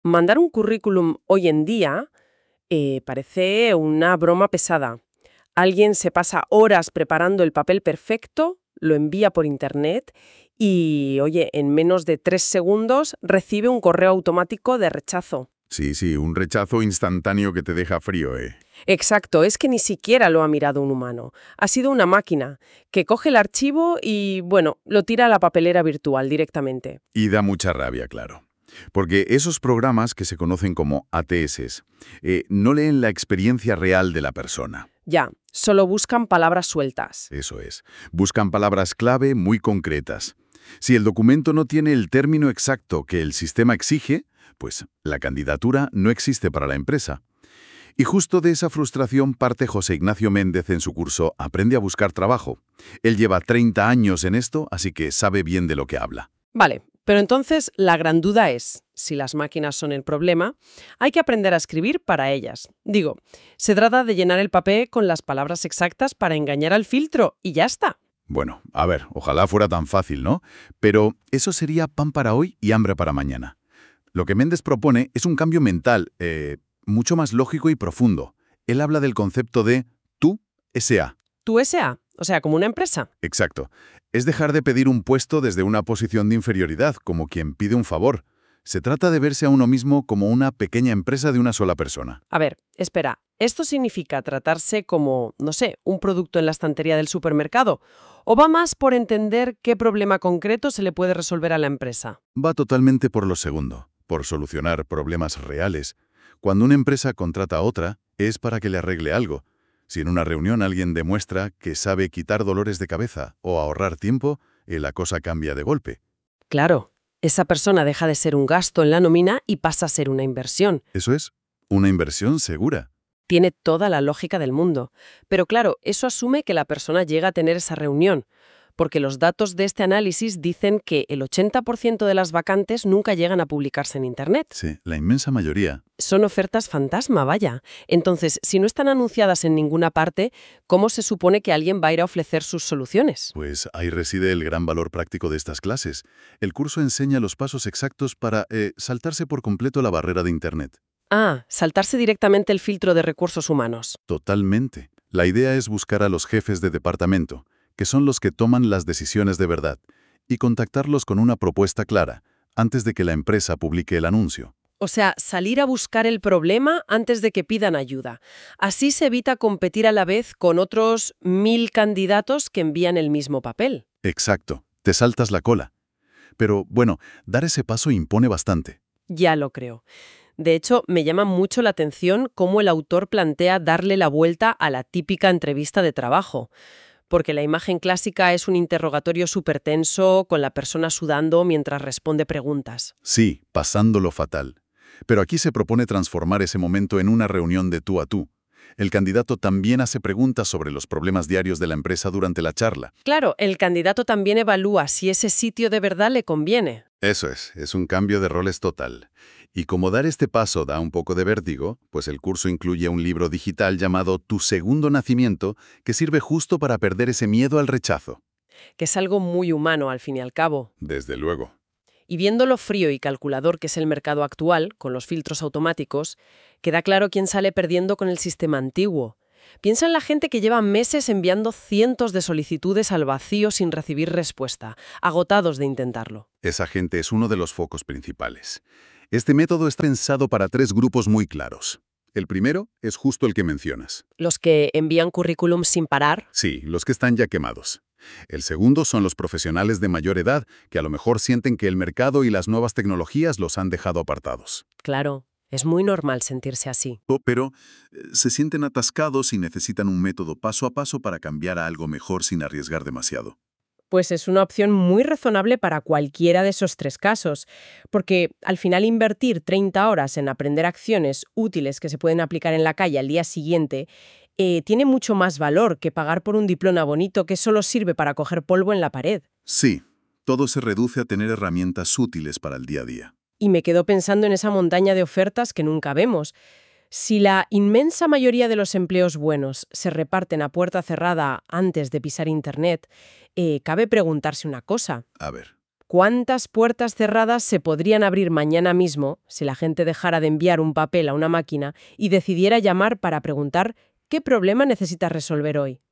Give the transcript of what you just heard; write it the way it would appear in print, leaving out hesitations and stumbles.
Mandar un currículum hoy en día parece una broma pesada. Alguien se pasa horas preparando el papel perfecto, lo envía por internet y, oye, en menos de 3 segundos recibe un correo automático de rechazo. Sí, sí, un rechazo instantáneo que te deja frío, ¿eh? Exacto, es que ni siquiera lo ha mirado un humano. Ha sido una máquina que coge el archivo y, bueno, lo tira a la papelera virtual directamente. Y da mucha rabia, claro. Porque esos programas que se conocen como ATS no leen la experiencia real de la persona. Ya, solo buscan palabras sueltas. Eso es. Buscan palabras clave muy concretas. Si el documento no tiene el término exacto que el sistema exige, pues la candidatura no existe para la empresa. Y justo de esa frustración parte José Ignacio Méndez en su curso Aprende a buscar trabajo. Él lleva 30 años en esto, así que sabe bien de lo que habla. Vale, pero entonces la gran duda es, si las máquinas son el problema, hay que aprender a escribir para ellas. Digo, se trata de llenar el papel con las palabras exactas para engañar al filtro y ya está. Bueno, a ver, ojalá fuera tan fácil, ¿no? Pero eso sería pan para hoy y hambre para mañana. Lo que Méndez propone es un cambio mental, mucho más lógico y profundo. Él habla del concepto de tú SA. Tu SA, o sea, como una empresa. Exacto. Es dejar de pedir un puesto desde una posición de inferioridad, como quien pide un favor. Se trata de verse a uno mismo como una pequeña empresa de una sola persona. A ver, espera, ¿esto significa tratarse como, no sé, un producto en la estantería del supermercado? ¿O va más por entender qué problema concreto se le puede resolver a la empresa? Va totalmente por lo segundo, por solucionar problemas reales. Cuando una empresa contrata a otra, es para que le arregle algo. Si en una reunión alguien demuestra que sabe quitar dolores de cabeza o ahorrar tiempo, la cosa cambia de golpe. Claro, esa persona deja de ser un gasto en la nómina y pasa a ser una inversión. Eso es una inversión segura. Tiene toda la lógica del mundo. Pero claro, eso asume que la persona llega a tener esa reunión, porque los datos de este análisis dicen que el 80% de las vacantes nunca llegan a publicarse en Internet. Sí, la inmensa mayoría. Son ofertas fantasma, vaya. Entonces, si no están anunciadas en ninguna parte, ¿cómo se supone que alguien va a ir a ofrecer sus soluciones? Pues ahí reside el gran valor práctico de estas clases. El curso enseña los pasos exactos para saltarse por completo la barrera de Internet. Ah, saltarse directamente el filtro de recursos humanos. Totalmente. La idea es buscar a los jefes de departamento, que son los que toman las decisiones de verdad, y contactarlos con una propuesta clara, antes de que la empresa publique el anuncio. O sea, salir a buscar el problema antes de que pidan ayuda. Así se evita competir a la vez con otros 1000 candidatos que envían el mismo papel. Exacto. Te saltas la cola. Pero, bueno, dar ese paso impone bastante. Ya lo creo. De hecho, me llama mucho la atención cómo el autor plantea darle la vuelta a la típica entrevista de trabajo. Porque la imagen clásica es un interrogatorio súper tenso, con la persona sudando mientras responde preguntas. Sí, pasándolo fatal. Pero aquí se propone transformar ese momento en una reunión de tú a tú. El candidato también hace preguntas sobre los problemas diarios de la empresa durante la charla. Claro, el candidato también evalúa si ese sitio de verdad le conviene. Eso es un cambio de roles total. Y como dar este paso da un poco de vértigo, pues el curso incluye un libro digital llamado Tu segundo nacimiento, que sirve justo para perder ese miedo al rechazo. Que es algo muy humano al fin y al cabo. Desde luego. Y viendo lo frío y calculador que es el mercado actual, con los filtros automáticos, queda claro quién sale perdiendo con el sistema antiguo. Piensa en la gente que lleva meses enviando cientos de solicitudes al vacío sin recibir respuesta, agotados de intentarlo. Esa gente es uno de los focos principales. Este método está pensado para 3 grupos muy claros. El primero es justo el que mencionas. Los que envían currículum sin parar. Sí, los que están ya quemados. El segundo son los profesionales de mayor edad, que a lo mejor sienten que el mercado y las nuevas tecnologías los han dejado apartados. Claro, es muy normal sentirse así. Pero se sienten atascados y necesitan un método paso a paso para cambiar a algo mejor sin arriesgar demasiado. Pues es una opción muy razonable para cualquiera de esos 3 casos, porque al final invertir 30 horas en aprender acciones útiles que se pueden aplicar en la calle al día siguiente tiene mucho más valor que pagar por un diploma bonito que solo sirve para coger polvo en la pared. Sí, todo se reduce a tener herramientas útiles para el día a día. Y me quedo pensando en esa montaña de ofertas que nunca vemos. Si la inmensa mayoría de los empleos buenos se reparten a puerta cerrada antes de pisar Internet, cabe preguntarse una cosa. A ver. ¿Cuántas puertas cerradas se podrían abrir mañana mismo si la gente dejara de enviar un papel a una máquina y decidiera llamar para preguntar qué problema necesitas resolver hoy?